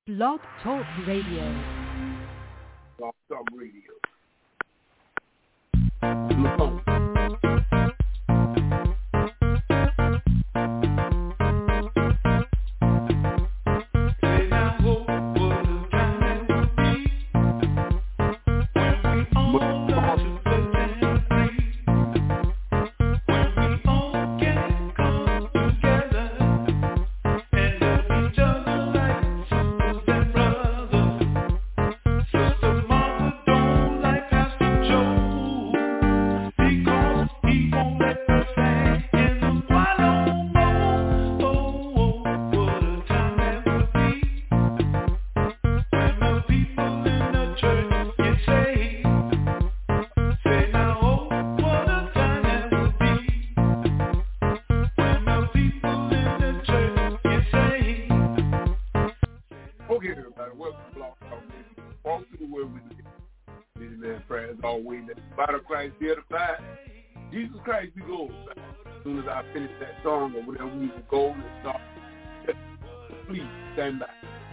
Blog Talk Radio. Blog Talk Radio. Jesus Christ be glorified. As soon as I finish that song or whatever, we will go and start. Please stand by.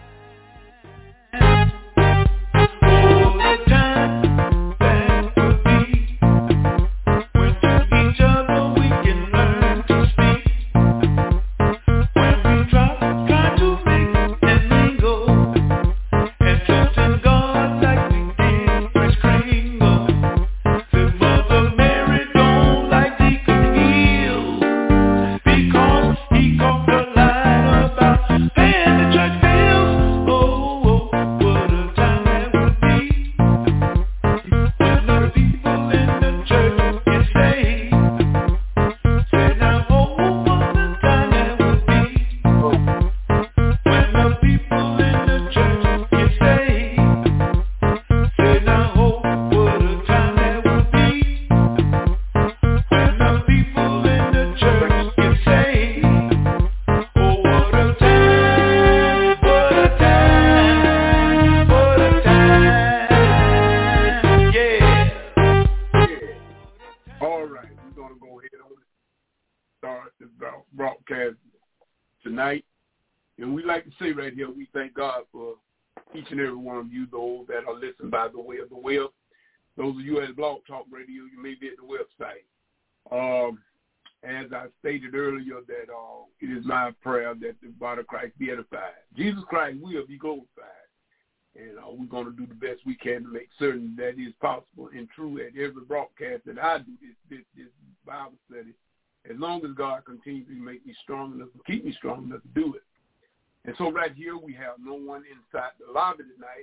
Tonight, and we like to say right here, we thank God for each and every one of you, those that are listening by the way of the web. Those of you at Blog Talk Radio, you may be at the website. As I stated earlier, that it is my prayer that the body of Christ be edified. Jesus Christ will be glorified, and we're going to do the best we can to make certain that is possible and true at every broadcast that I do this Bible study. As long as God continues to make me strong enough to keep me strong enough to do it. And so right here we have no one inside the lobby tonight.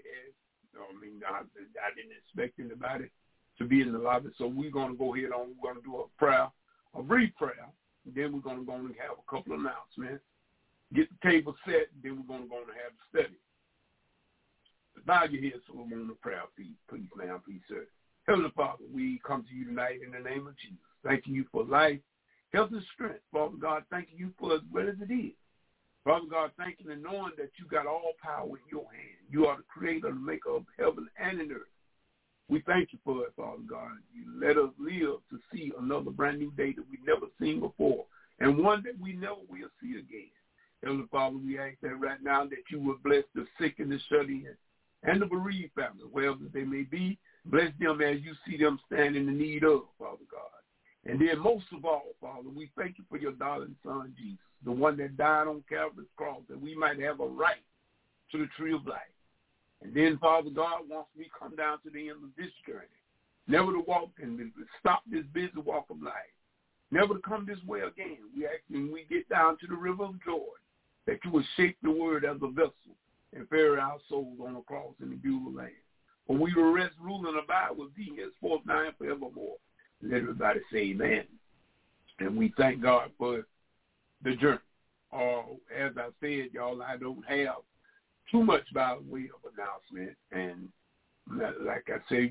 I didn't expect anybody to be in the lobby. So we're going to go ahead on. We're going to do a prayer, a brief prayer. And then we're going to go and have a couple of announcements. Get the table set. And then we're going to go and have the study. Bow your head so we're on the prayer, please, ma'am, please, sir. Heavenly Father, we come to you tonight in the name of Jesus. Thanking you for life, health, and strength. Father God, thanking you for as well as it is. Father God, thanking and knowing that you got all power in your hand. You are the creator and maker of heaven and in earth. We thank you for it, Father God. You let us live to see another brand new day that we've never seen before, and one that we never will see again. Heavenly Father, we ask that right now that you will bless the sick and the shut-in and the bereaved family, wherever they may be. Bless them as you see them stand in the need of, Father God. And then most of all, Father, we thank you for your darling son, Jesus, the one that died on Calvary's cross, that we might have a right to the tree of life. And then, Father God, once we come down to the end of this journey, never to walk and stop this busy walk of life, never to come this way again. We ask when we get down to the river of Jordan, that you will shape the word as a vessel and ferry our souls on the cross in the beautiful land. For we will rest, rule, and abide with thee henceforth now and forevermore. Let everybody say amen. And we thank God for the journey. As I said, y'all, I don't have too much by way of announcement. And like I said,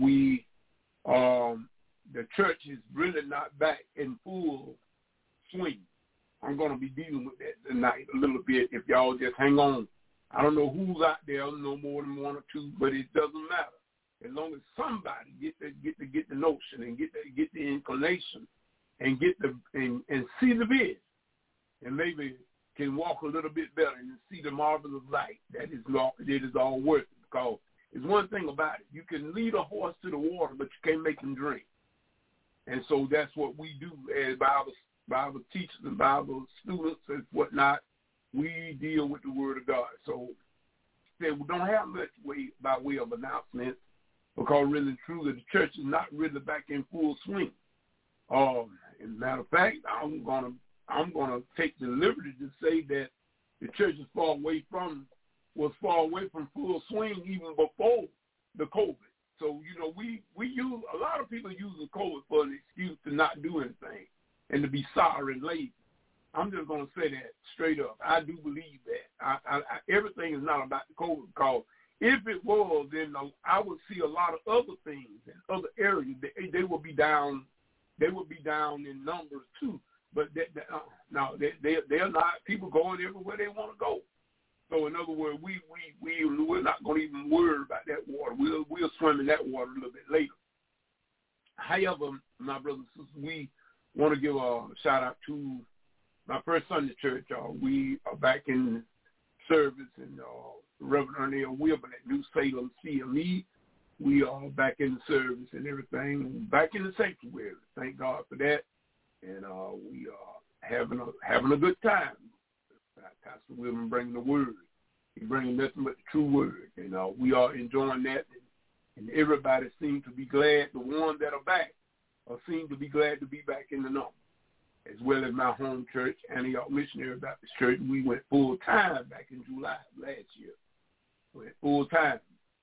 the church is really not back in full swing. I'm going to be dealing with that tonight a little bit if y'all just hang on. I don't know who's out there, no more than one or two, but it doesn't matter. As long as somebody get the notion and get the inclination and and see the vision, and maybe can walk a little bit better and see the marvelous light that is all worth it. Because it's one thing about it. You can lead a horse to the water, but you can't make him drink. And so that's what we do as Bible teachers and Bible students and whatnot. We deal with the Word of God. So we don't have much by way of announcements, because really and truly the church is not really back in full swing. As a matter of fact, I'm gonna take the liberty to say that the church is was far away from full swing even before the COVID. So, we use, a lot of people use the COVID for an excuse to not do anything and to be sorry and lazy. I'm just going to say that straight up. I do believe that. Everything is not about the COVID, because if it was, then I would see a lot of other things in other areas. They would be down. They would be down in numbers too. But they're not. People going everywhere they want to go. So in other words, we're not going to even worry about that water. We'll swim in that water a little bit later. However, my brothers and sisters, we want to give a shout out to my First Sunday Church. We are back in service, and Reverend Ernell Wilburn at New Salem CME. We are back in the service and everything, back in the sanctuary. Thank God for that. And we are having a good time. Pastor Wilburn bringing the word. He's bringing nothing but the true word. And we are enjoying that. And everybody seems to be glad. The ones that are back seem to be glad to be back in the number. As well as my home church, Antioch Missionary Baptist Church. We went full time back in July last year. We went full time.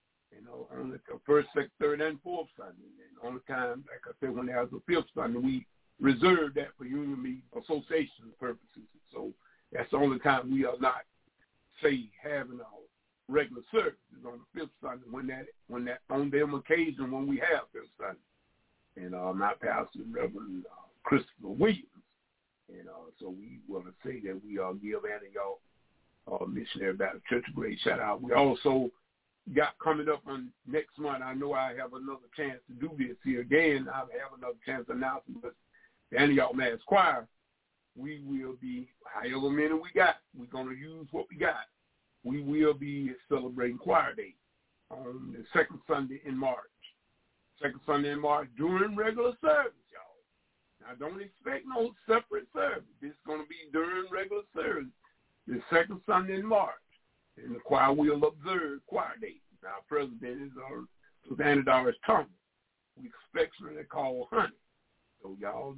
On the first, second, third, and fourth Sunday. And on the time, like I said, when there was a fifth Sunday, we reserved that for union meeting association purposes. So that's the only time we are not, say, having our regular services on the fifth Sunday when that on them occasion when we have fifth Sunday. And my pastor, Reverend Christopher Williams. And so we want to say that we give Antioch Missionary Baptist Church a great shout out. We also got coming up on next month. I know I have another chance to do this here again. I have another chance to announce it, but the Antioch Mass Choir, we will be, however many we got, we're going to use what we got. We will be celebrating Choir Day on the second Sunday in March. Second Sunday in March during regular service, y'all. Now, don't expect no separate service. It's going to be during regular service, the second Sunday in March. And the choir will observe Choir Day. Our president is Susanna Doris Thomas. We affectionately call Honey. So y'all,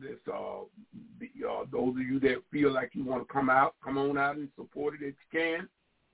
those of you that feel like you want to come on out and support it if you can.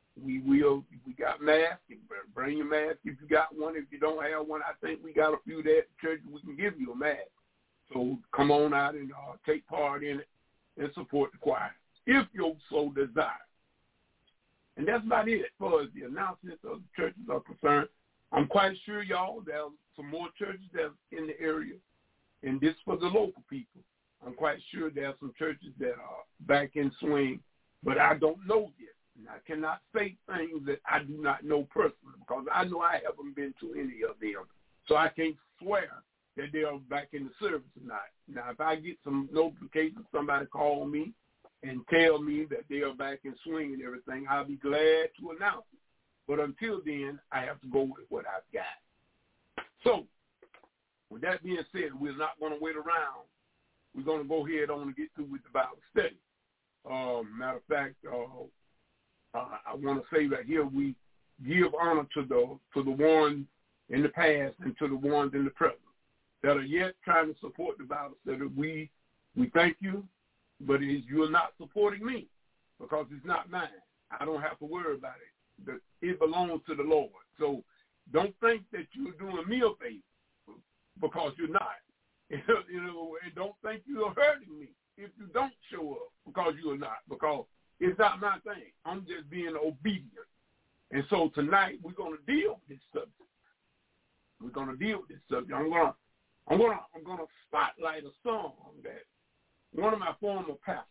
We got masks. Bring your mask if you got one. If you don't have one, I think we got a few there at the church. We can give you a mask. So come on out and take part in it and support the choir if you so desire. And that's about it as far as the announcements of the churches are concerned. I'm quite sure, y'all, there's some more churches that's in the area, and this for the local people. I'm quite sure there are some churches that are back in swing, but I don't know yet. And I cannot say things that I do not know personally, because I know I haven't been to any of them. So I can't swear that they are back in the service or not. Now, if I get some notification, somebody call me and tell me that they are back in swing and everything, I'll be glad to announce it. But until then, I have to go with what I've got. So, with that being said, we're not going to wait around. We're going to go ahead on and get through with the Bible study. Matter of fact, I want to say that here we give honor to the ones in the past and to the ones in the present that are yet trying to support the Bible study. We thank you. But you're not supporting me because it's not mine. I don't have to worry about it. It belongs to the Lord. So don't think that you're doing me a favor because you're not. Don't think you're hurting me if you don't show up because you're not, because it's not my thing. I'm just being obedient. And so tonight we're going to deal with this subject. We're going to deal with this subject. I'm going to spotlight a song that one of my former pastors,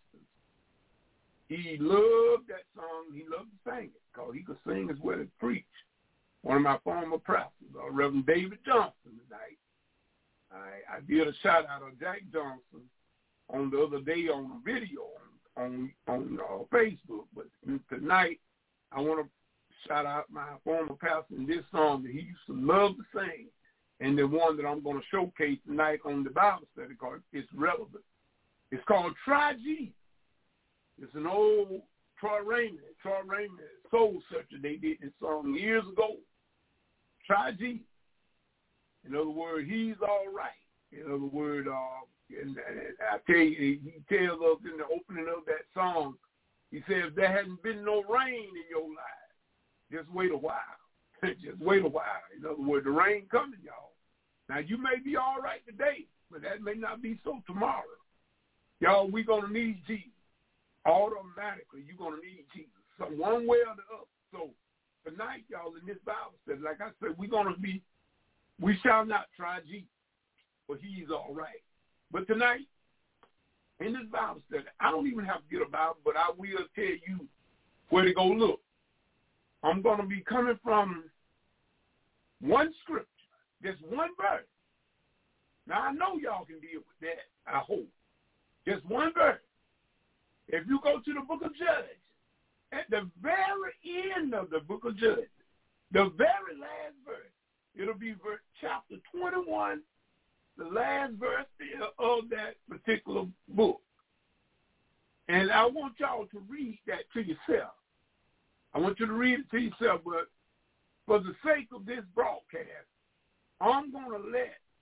he loved that song. He loved to sing it because he could sing as well as preach. One of my former pastors, Reverend David Johnson, tonight. I did a shout out of Jack Johnson on the other day on a video on Facebook. But tonight, I want to shout out my former pastor in this song that he used to love to sing, and the one that I'm going to showcase tonight on the Bible study because it's relevant. It's called Try Jesus. It's an old Troy Raymond Soul Searcher. They did this song years ago. Try Jesus. In other words, he's all right. In other words, and I tell you, he tells us in the opening of that song, he says, if there hadn't been no rain in your life, just wait a while. Just wait a while. In other words, the rain coming, y'all. Now, you may be all right today, but that may not be so tomorrow. Y'all, we're going to need Jesus. Automatically, you're going to need Jesus. So one way or the other. So tonight, y'all, in this Bible study, like I said, we shall not try Jesus, but he's all right. But tonight, in this Bible study, I don't even have to get a Bible, but I will tell you where to go look. I'm going to be coming from one scripture, just one verse. Now, I know y'all can deal with that, I hope. Just one verse. If you go to the book of Judges, at the very end of the book of Judges, the very last verse, it'll be chapter 21, the last verse of that particular book. And I want y'all to read that to yourself. I want you to read it to yourself, but for the sake of this broadcast, I'm going to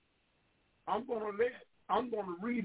read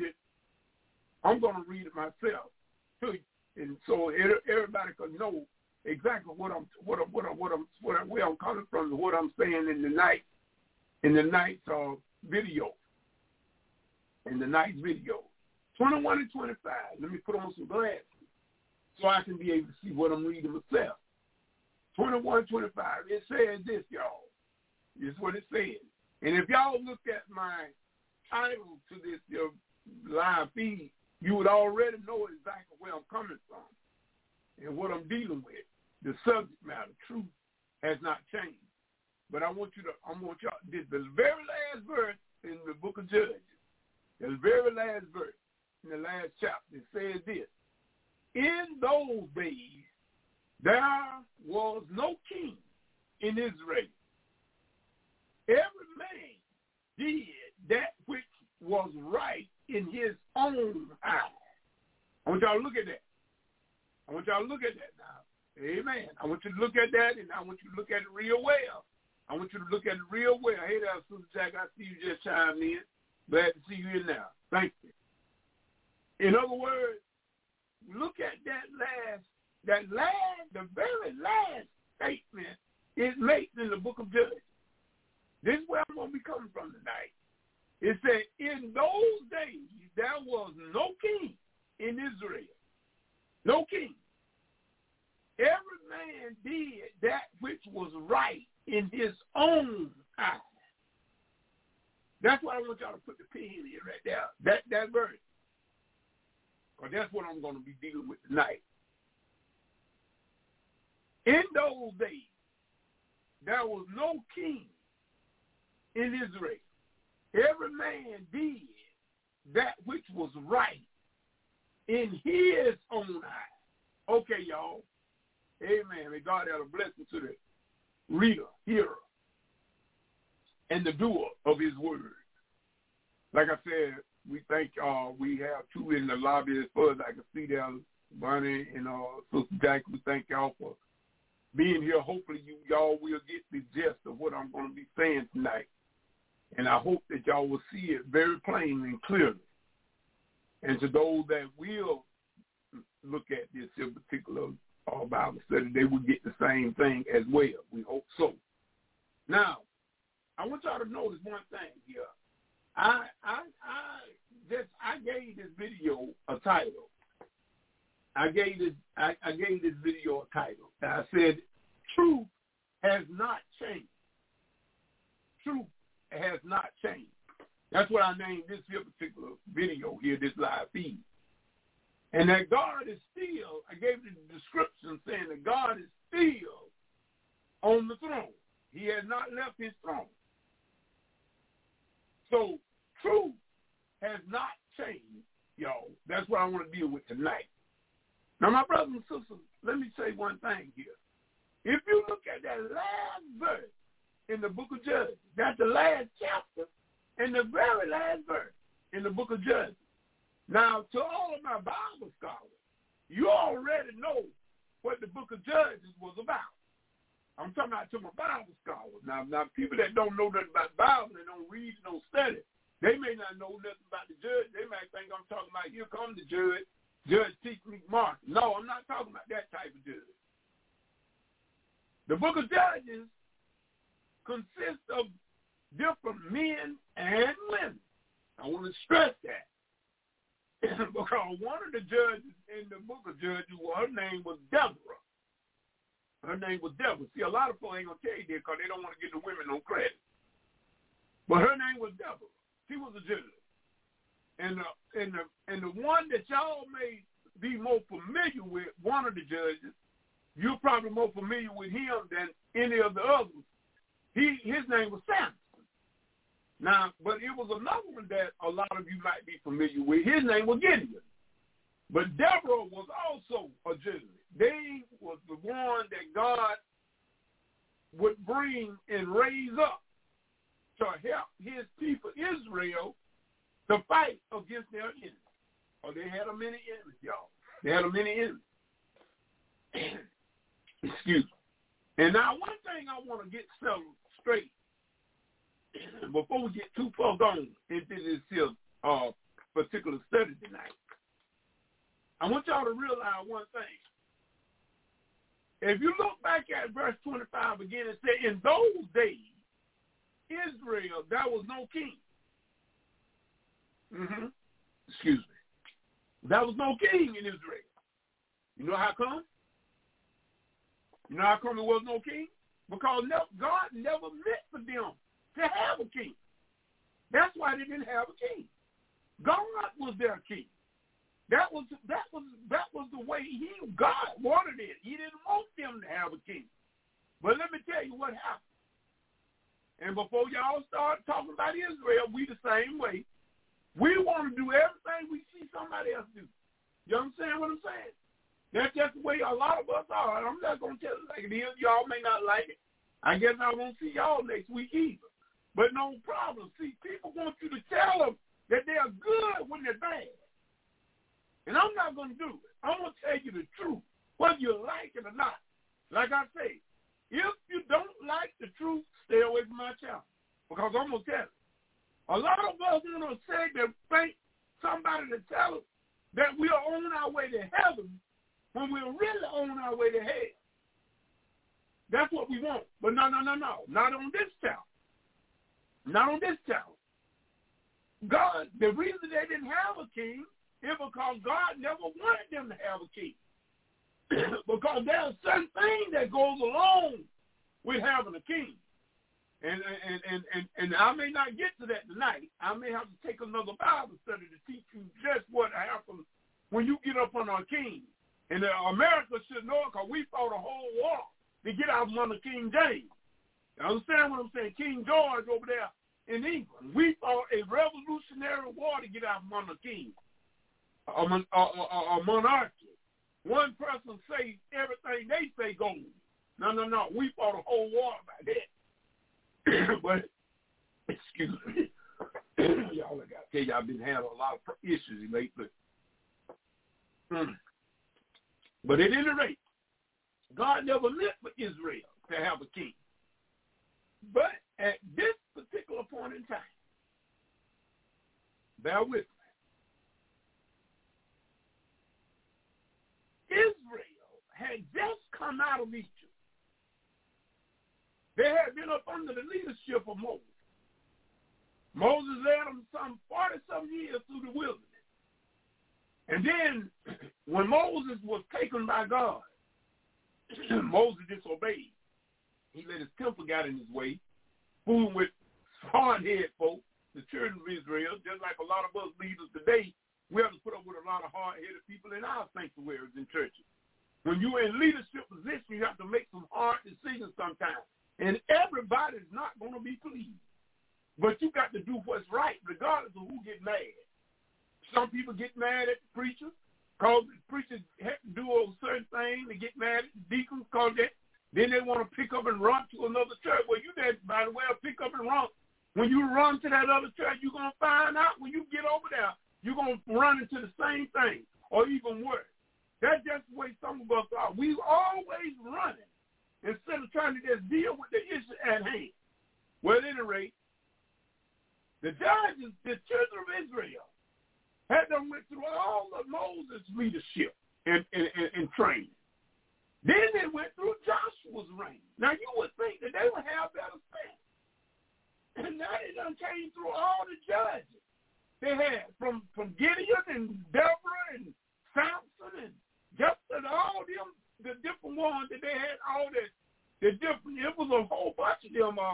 it myself to you. And so everybody can know exactly where I'm coming from and what I'm saying in the night's video. In the night's video. 21 and 25. Let me put on some glasses so I can be able to see what I'm reading myself. 21, 25. It says this, y'all. This is what it says. And if y'all look at my title to this live feed, you would already know exactly where I'm coming from and what I'm dealing with. The subject matter, truth, has not changed. But I want y'all, this the very last verse in the book of Judges, the very last verse in the last chapter, it says this. In those days, there was no king in Israel. Every man did that which was right in his own eyes. I want y'all to look at that. I want y'all to look at that now. Amen. I want you to look at that, and I want you to look at it real well. I want you to look at it real well. Hey there, Sister Jack, I see you just chimed in. Glad to see you here now. Thank you. In other words, look at the very last statement it makes in the book of Judges. This is where I'm going to be coming from tonight. It said, in those days, there was no king in Israel. No king. Every man did that which was right in his own eyes. That's why I want y'all to put the pin in right there. That verse. Because that's what I'm going to be dealing with tonight. In those days, there was no king in Israel. Every man did that which was right in his own eyes. Okay, y'all. Amen. May God add a blessing to the reader, hearer, and the doer of his word. Like I said, we thank y'all. We have two in the lobby as far as I can see there, Bonnie and Sister Jack. We thank y'all for being here. Hopefully y'all will get the gist of what I'm going to be saying tonight. And I hope that y'all will see it very plainly and clearly. And to those that will look at this in particular Bible study, they will get the same thing as well. We hope so. Now, I want y'all to notice one thing here. I gave this video a title. I gave this video a title. I said, truth has not changed. Truth has not changed. That's what I named this here particular video here, this live feed. And that God is still, I gave the description saying that God is still on the throne. He has not left his throne. So truth has not changed, y'all. That's what I want to deal with tonight. Now, my brothers and sisters, let me say one thing here. If you look at that last verse in the book of Judges, that's the last chapter and the very last verse in the book of Judges. Now, to all of my Bible scholars, you already know what the book of Judges was about. I'm talking about to my Bible scholars. Now people that don't know nothing about the Bible, they don't read, don't study, they may not know nothing about the judge. They might think I'm talking about, here comes the judge, Judge T. McMartin. No, I'm not talking about that type of judge. The book of Judges consists of different men and women. I want to stress that. Because one of the judges in the book of Judges, her name was Deborah. Her name was Deborah. See, a lot of people ain't going to tell you that because they don't want to give the women no credit. But her name was Deborah. She was a judge. And the one that y'all may be more familiar with, one of the judges, you're probably more familiar with him than any of the others. His name was Samson. Now, but it was another one that a lot of you might be familiar with. His name was Gideon. But Deborah was also a judge. They was the one that God would bring and raise up to help his people Israel to fight against their enemies. Oh, they had a many enemies, y'all. They had a many enemies. Excuse me. And now one thing I want to get settled straight before we get too far gone into this here particular study tonight. I want y'all to realize one thing. If you look back at verse 25 again, it said, in those days, Israel, there was no king. Excuse me. There was no king in Israel. You know how come? You know how come there was no king? Because God never meant for them to have a king. That's why they didn't have a king. God was their king. That was the way God wanted it. He didn't want them to have a king. But let me tell you what happened. And before y'all start talking about Israel, we the same way. We want to do everything we see somebody else do. You understand what I'm saying? That's just the way a lot of us are. I'm not going to tell it like it is. Y'all may not like it. I guess I won't see y'all next week either. But no problem. See, people want you to tell them that they are good when they're bad. And I'm not going to do it. I'm going to tell you the truth, whether you like it or not. Like I say, if you don't like the truth, stay away from my channel. Because I'm going to tell you. A lot of us want to say that think somebody to tell us that we are on our way to heaven when we're really on our way to hell. That's what we want. But no. Not on this channel. Not on this channel. God, the reason they didn't have a king is because God never wanted them to have a king. Because there's certain things that goes along with having a king. And I may not get to that tonight. I may have to take another Bible study to teach you just what happens when you get up under a king. And America should know it because we fought a whole war to get out from under King James. You understand what I'm saying? King George over there in England. We fought a revolutionary war to get out from under king. A monarchy. One person say everything they say goes. No. We fought a whole war about that. But, excuse me. Y'all, I got to tell you, I've been having a lot of issues lately. But at any rate, God never meant for Israel to have a king. But at this particular point in time, bear with me. Israel had just come out of Egypt. They had been up under the leadership of Moses. Moses led them some 40-some years through the wilderness. And then when Moses was taken by God, Moses disobeyed. He let his temper get in his way, fooling with hard-headed folk, the children of Israel, just like a lot of us leaders today. We have to put up with a lot of hard-headed people in our sanctuaries and churches. When you're in leadership position, you have to make some hard decisions sometimes. And everybody's not going to be pleased. But you got to do what's right, regardless of who gets mad. Some people get mad at the preacher because preachers have to do a certain thing. They get mad at the deacons because then they want to pick up and run to another church. Well, you that, by the way, pick up and run. When you run to that other church, you're going to find out when you get over there, you're going to run into the same thing or even worse. That's just the way some of us are. We always running instead of trying to just deal with the issue at hand. Well, at any rate, the judges, the children of Israel, had them went through all of Moses' leadership and training. Then they went through Joshua's reign. Now, you would think that they would have better sense. And now they done came through all the judges they had, from Gideon and Deborah and Samson and Jephthah and all them, the different ones that they had, all the different, it was a whole bunch of them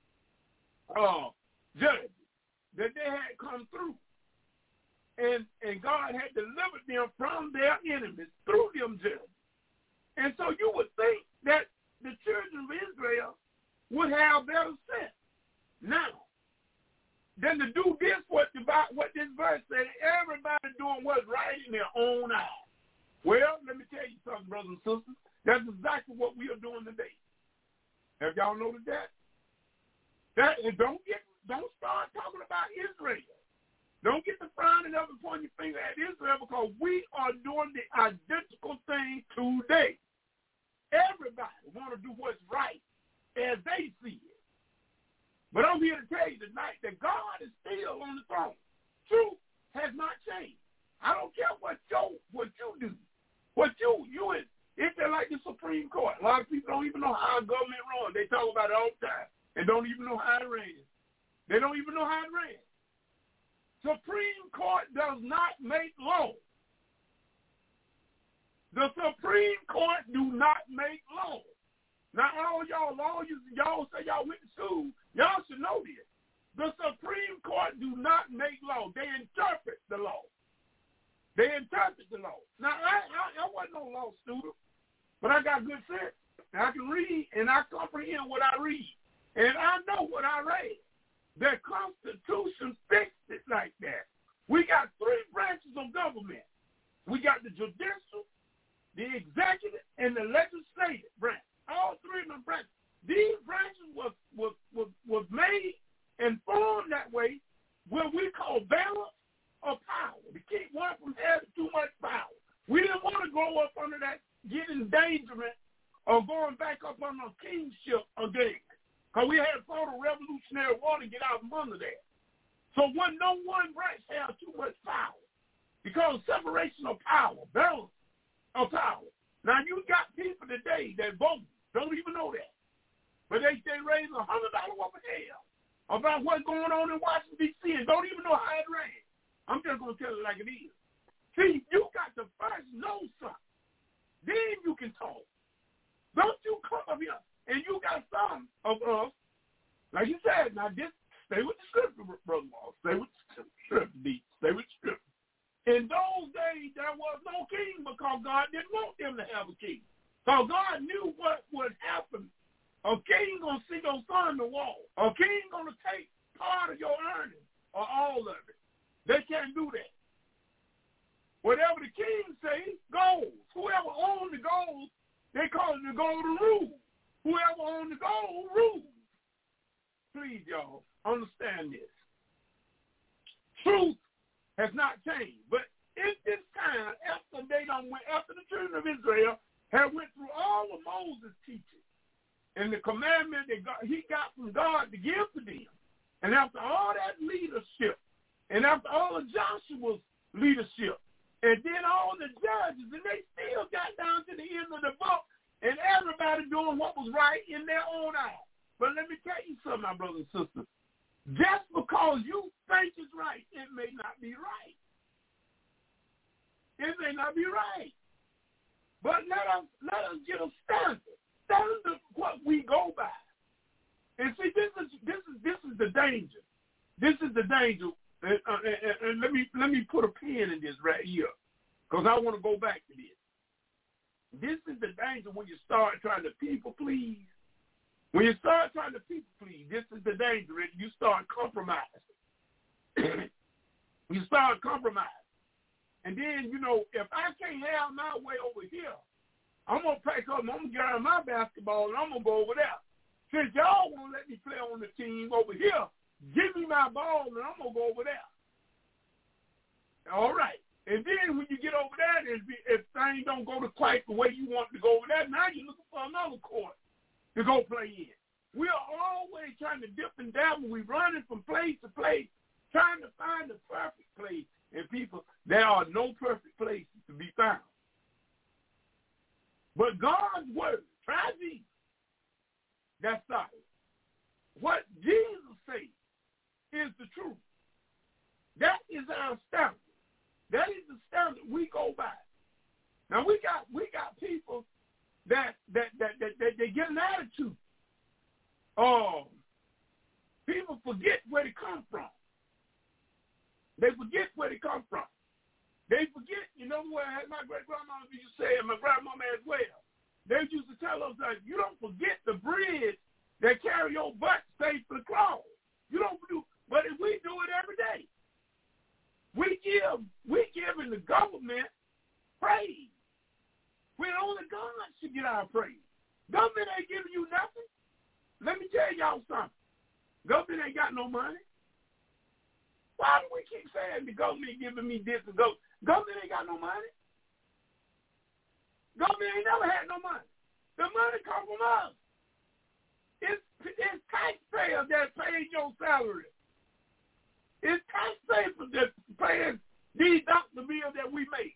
judges that they had come through. And God had delivered them from their enemies through them judges. And so you would think that the children of Israel would have better sense now than to do this, what this verse said, everybody doing what's right in their own eyes. Well, let me tell you something, brothers and sisters. That's exactly what we are doing today. Have y'all noticed that? And don't start talking about Israel. Don't get the frowning up and pointing your finger at Israel, because we are doing the identical thing today. Everybody want to do what's right as they see it. But I'm here to tell you tonight that God is still on the throne. Truth has not changed. I don't care what you do. It's like the Supreme Court. A lot of people don't even know how a government runs. They talk about it all the time and don't even know how it runs. They don't even know how it runs. Supreme Court does not make law. The Supreme Court do not make law. Now, all y'all lawyers, y'all say y'all went to school, y'all should know this. The Supreme Court do not make law. They interpret the law. They interpret the law. Now, I wasn't no law student, but I got good sense. I can read, and I comprehend what I read. And I know what I read. The Constitution fixed it like that. We got three branches of government. We got the judicial, the executive, and the legislative branch. All three of them branches. These branches was made and formed that way, what we call balance of power, to keep one from having too much power. We didn't want to grow up under that, get endangerment, or going back up under a kingship again. Because we had fought a revolutionary war to get out from under that. So no one branch has too much power. Because separation of power, balance of power. Now, you got people today that vote, don't even know that. But they raise $100 over hell about what's going on in Washington, D.C. and don't even know how it ran. I'm just going to tell it like it is. See, you got to first know something. Then you can talk. Don't you come up here and you got some of us, like you said, now just stay with the scripture, Brother Wall. Stay with the scripture, D. Stay with the scripture. In those days, there was no king because God didn't want them to have a king. So God knew what would happen. A king going to see your son in the wall. A king going to take part of your earnings or all of it. They can't do that. Whatever the king say goes. Whoever owns the gold, they call it the golden rule. Whoever owns the gold rules. Please, y'all, understand this. Truth has not changed. But in this time, after the children of Israel had went through all of Moses' teaching and the commandment that he got from God to give to them, and after all that leadership, and after all of Joshua's leadership, and then all the judges, and they still got down to the end of the book, and everybody doing what was right in their own eyes. But let me tell you something, my brothers and sisters. Just because you think it's right, it may not be right. It may not be right. But let us get a standard. Standard is what we go by. And see, this is the danger. This is the danger. And let me put a pin in this right here, because I want to go back to this. This is the danger when you start trying to people please. When you start trying to people please, this is the danger. You start compromising. You start compromising. And then, if I can't have my way over here, I'm going to pack up and I'm going to get out my basketball and I'm going to go over there. Since y'all won't let me play on the team over here, give me my ball and I'm going to go over there. All right. And then when you get over there, if things don't go to quite the way you want to go over there, now you're looking for another court to go play in. We are always trying to dip and dabble. We're running from place to place, trying to find the perfect place. And people, there are no perfect places to be found. But God's word, try these. That's solid. What Jesus says is the truth. That is our standard. That is the standard we go by. Now we got people that they get an attitude. People forget where they come from. They forget where they come from. They forget, what my great-grandmama used to say, and my grandmama as well. They used to tell us that you don't forget the bridge that carry your butt safely across. You don't do, but if we do it every day. We giving the government praise. When only God should get our praise. Government ain't giving you nothing. Let me tell y'all something. Government ain't got no money. Why do we keep saying the government giving me this and go? Government ain't got no money. Government ain't never had no money. The money comes from us. It's taxpayers that pay your salary. It's taxpayers that paying these doctor bills that we make.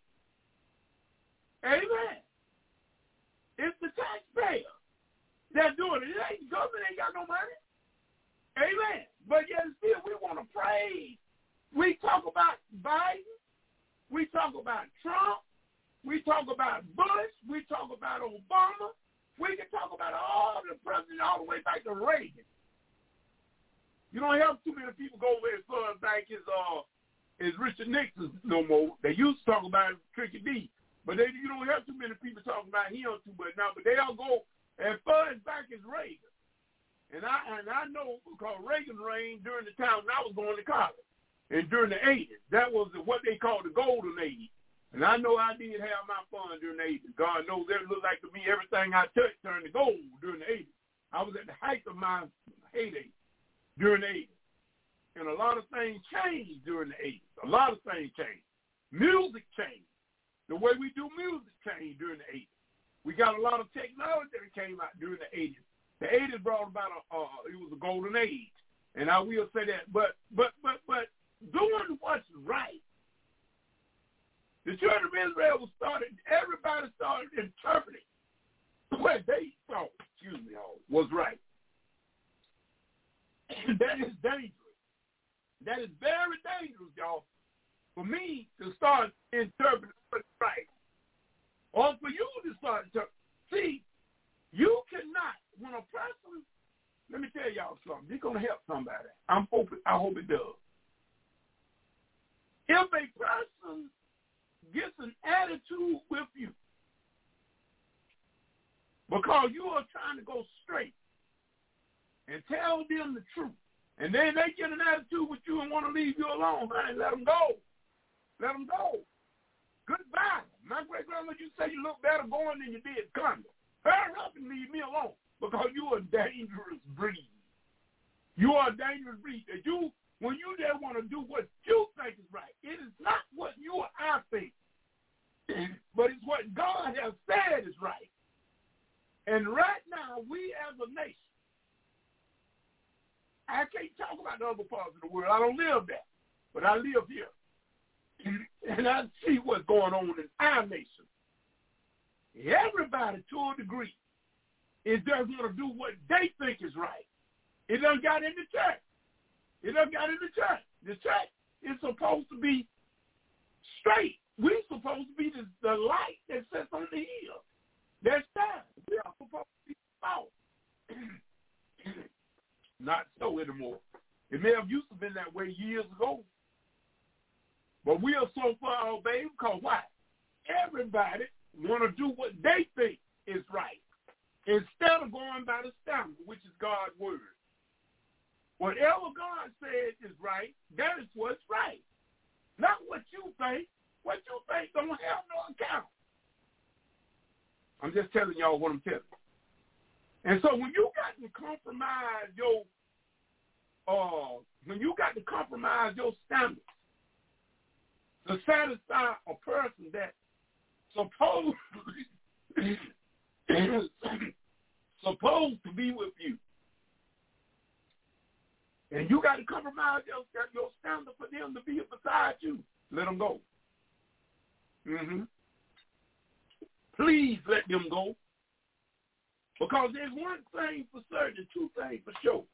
Amen. It's the taxpayer that's doing it. Government ain't got no money. Amen. But yet still we want to praise. We talk about Biden. We talk about Trump. We talk about Bush. We talk about Obama. We can talk about all the presidents all the way back to Reagan. You don't have too many people go over as far back as Richard Nixon no more. They used to talk about Tricky D, but you don't have too many people talking about him too much now. But they all go as far as back as Reagan. And I know because Reagan reigned during the time when I was going to college. And during the 80s, that was what they called the golden age. And I know I did have my fun during the 80s. God knows it looked like to me everything I touched turned to gold during the 80s. I was at the height of my heyday during the 80s. And a lot of things changed during the 80s. A lot of things changed. Music changed. The way we do music changed during the 80s. We got a lot of technology that came out during the 80s. The 80s brought about it was a golden age. And I will say that. But doing what's right. The children of Israel everybody started interpreting what they thought, was right. That is dangerous. That is very dangerous, y'all, for me to start interpreting what's right. Or for you to start interpreting. See, you cannot, when a person, let me tell y'all something, it's going to help somebody. I hope it does. If a person gets an attitude with you because you are trying to go straight and tell them the truth, and then they get an attitude with you and want to leave you alone, honey, let them go. Let them go. Goodbye. My great-grandmother used to say you look better going than you did coming. Hurry up and leave me alone because you are a dangerous breed. You are a dangerous breed. When you there want to do what you think is right, it is not what you or I think, but it's what God has said is right. And right now, we as a nation, I can't talk about the other parts of the world. I don't live there, but I live here. And I see what's going on in our nation. Everybody, to a degree, is just going to do what they think is right. It done got in the church. It done got in the church. The church is supposed to be straight. We're supposed to be the light that sits on the hill. That's time. We are supposed to be salt. Not so anymore. It may have used to been that way years ago. But we are so far away because why? Everybody want to do what they think is right instead of going by the standard, which is God's word. Whatever God says is right, that is what's right. Not what you think, what you think don't have no account. I'm just telling y'all what I'm telling you. And so when you got to compromise your standards to satisfy a person that supposed to be with you, and you got to compromise your standard for them to be beside you, let them go. Please let them go. Because there's one thing for certain, two things for sure.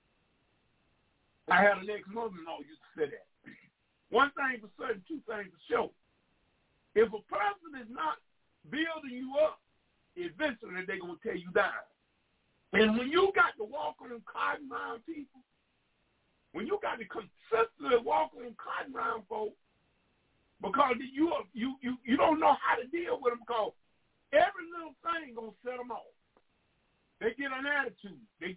I had an ex-mother-in-law used to say that. One thing for certain, two things for sure. If a person is not building you up, eventually they're going to tear you down. And when you got to walk on cotton round people, when you got to consistently walk on cotton round folks, because you don't know how to deal with them, because every little thing going to set them off. They get an attitude. Then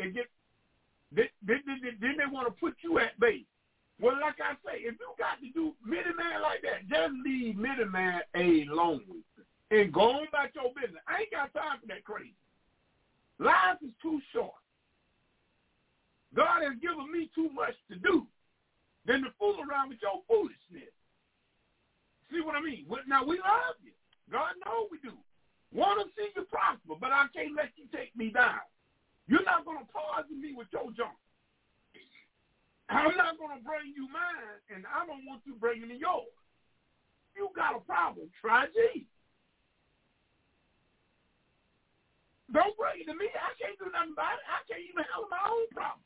they want to put you at bay. Well, like I say, if you got to do middleman like that, just leave middleman alone and go on about your business. I ain't got time for that crazy. Life is too short. God has given me too much to do than to fool around with your foolishness. See what I mean? Now, we love you. God knows we do. Want to see you prosper, but I can't let you take me down. You're not going to poison me with your junk. I'm not going to bring you mine, and I don't want you bringing me yours. You got a problem, try G. Don't bring it to me. I can't do nothing about it. I can't even handle my own problem.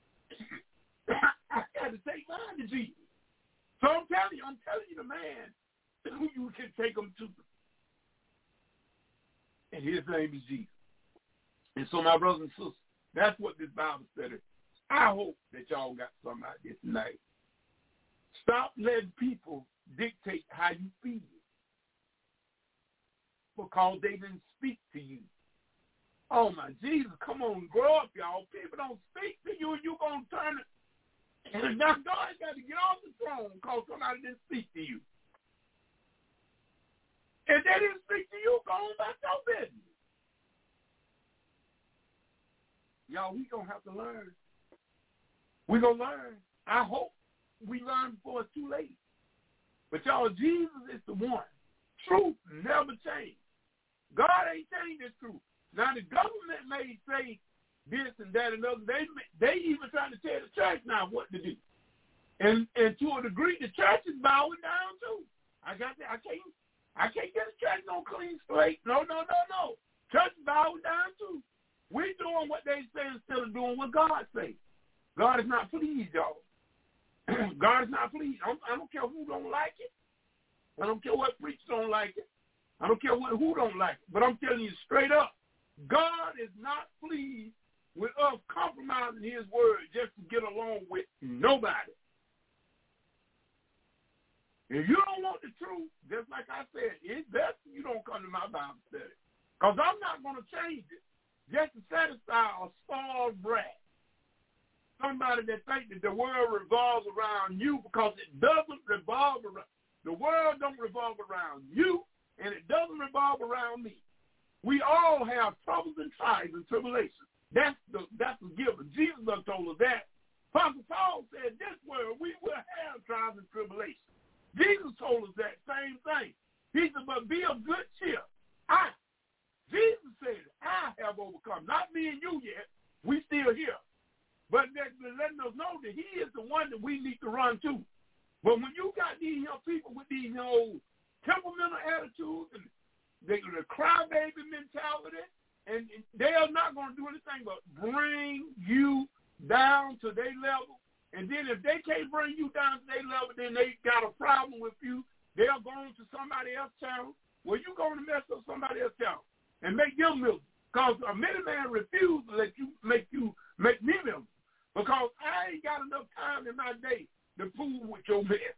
I got to take mine to Jesus. So I'm telling you the man who you can take him to. And his name is Jesus. And so, my brothers and sisters, that's what this Bible study is. I hope that y'all got something out there tonight. Stop letting people dictate how you feel because they didn't speak to you. Oh, my Jesus, come on, grow up, y'all. People don't speak to you, and you're going to turn it. And now God got to get off the throne because somebody didn't speak to you. If they didn't speak to you, go on about your business. Y'all, we going to have to learn. We're going to learn. I hope we learn before it's too late. But, y'all, Jesus is the one. Truth never changes. God ain't changed his truth. Now, the government may say this and that and other. They even trying to tell the church now what to do. And to a degree, the church is bowing down, too. I can't get a church no clean slate. No. Church bowing down, too. We're doing what they say instead of doing what God says. God is not pleased, y'all. God is not pleased. I don't care who don't like it. I don't care what preacher don't like it. I don't care who don't like it. But I'm telling you straight up, God is not pleased with us compromising his word just to get along with nobody. If you don't want the truth, just like I said, it's best you don't come to my Bible study. Because I'm not going to change it just to satisfy a spoiled brat. Somebody that thinks that the world revolves around you because it doesn't revolve around. The world don't revolve around you, and it doesn't revolve around me. We all have troubles and trials and tribulations. That's the given. Jesus told us that. Apostle Paul said, this world we will have trials and tribulations. Jesus told us that same thing. He said, but be of good cheer. Jesus said, I have overcome. Not me and you yet. We still here. But letting us know that he is the one that we need to run to. But when you got these people with these old temperamental attitudes and the crybaby mentality, and they are not going to do anything but bring you down to their level. And then if they can't bring you down to their level, then they got a problem with you. They'll go on to somebody else's channel. Well, you're going to mess up somebody else's channel and make them miserable. Because a middleman refused to let you make me miserable. Because I ain't got enough time in my day to fool with your mess.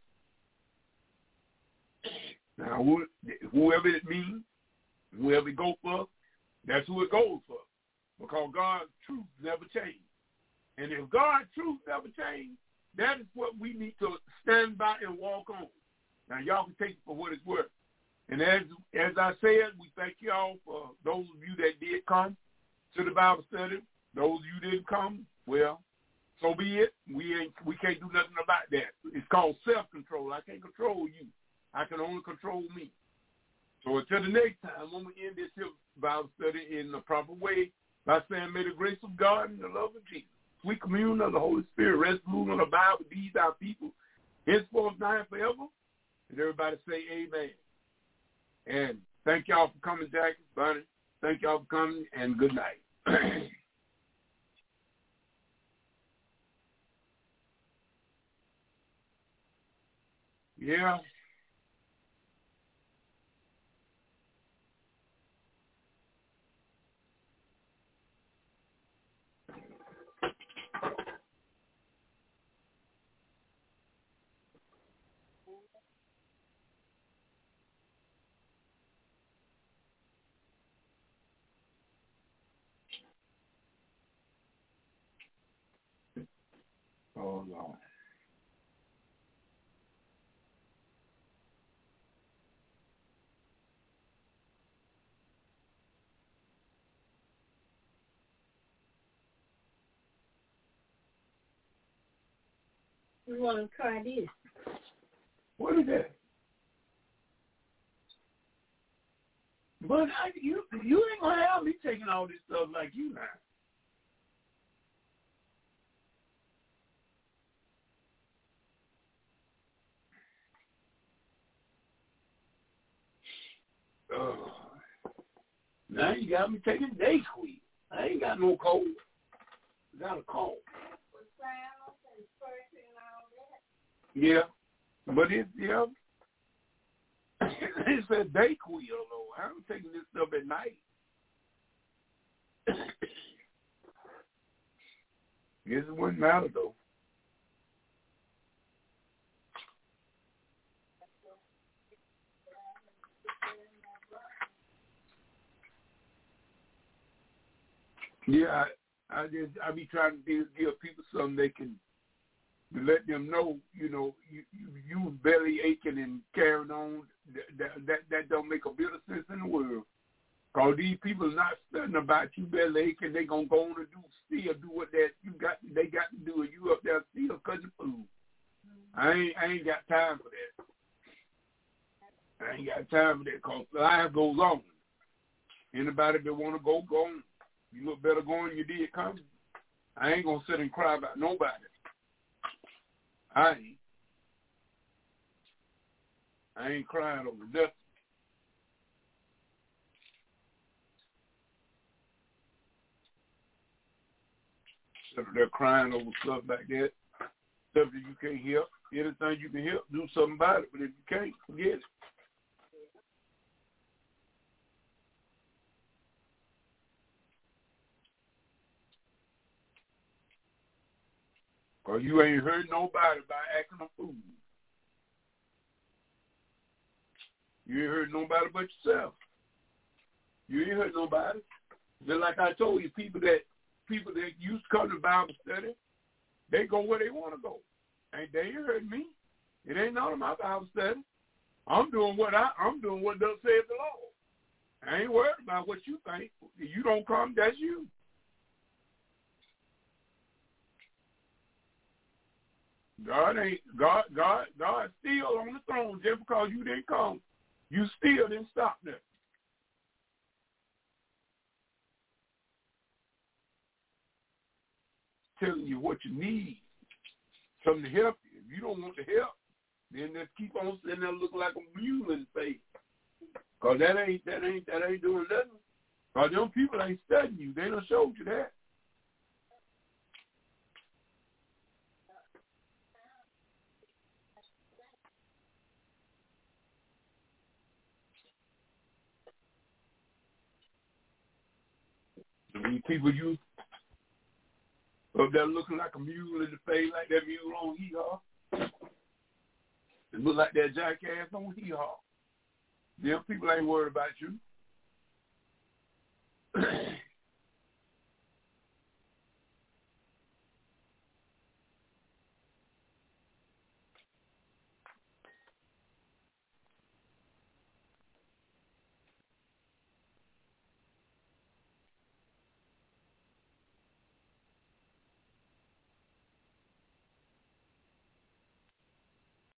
Now, whoever it means, whoever it goes for, that's who it goes for. Because God's truth never changes. And if God's truth never changes, that is what we need to stand by and walk on. Now, y'all can take it for what it's worth. And as I said, we thank y'all for those of you that did come to the Bible study. Those of you that didn't come, well, so be it. We can't do nothing about that. It's called self-control. I can't control you. I can only control me. So until the next time, I'm going to end this here Bible study in the proper way by saying, may the grace of God and the love of Jesus, sweet communion of the Holy Spirit, rest, rule, and abide with these our people, henceforth, now, and forever. And everybody say amen. And thank y'all for coming, Jackie, Bunny. Thank y'all for coming, and good night. Yeah. Oh, Lord. We want to try this. What is that? But you ain't going to have me taking all this stuff like you now. Now you got me taking Dayquil. I ain't got no cold. I got a cold. Yeah, but it said Dayquil though. I'm taking this stuff at night. Guess it wouldn't matter though. Yeah, I be trying to give people something they can let them know, you belly aching and carrying on. That don't make a bit of sense in the world. Cause these people are not studying about you belly aching. They gonna go on and still do what they got to do, and you up there still cutting food. I ain't got time for that. I ain't got time for that. Cause life goes on. Anybody that wanna go on. You look better going you did come. I ain't gonna sit and cry about nobody. I ain't crying over nothing. If they're crying over stuff like that, stuff that you can't help, anything you can help, do something about it. But if you can't, forget it. Because you ain't hurt nobody by acting a fool. You ain't hurt nobody but yourself. You ain't hurt nobody. Just like I told you, people that used to come to Bible study, they go where they want to go. They ain't hurt me. It ain't none of my Bible study. I'm doing what thus saith the Lord. I ain't worried about what you think. If you don't come, that's you. God still on the throne just because you didn't come. You still didn't stop there. Telling you what you need, something to help you. If you don't want to help, then just keep on sitting there looking like a mule in the face. Cause that ain't doing nothing. Cause them people ain't studying you. They done showed you that. These people you up there looking like a mule in the face, like that mule on Hee-Haw. It look like that jackass on Hee-Haw. Them people ain't worried about you.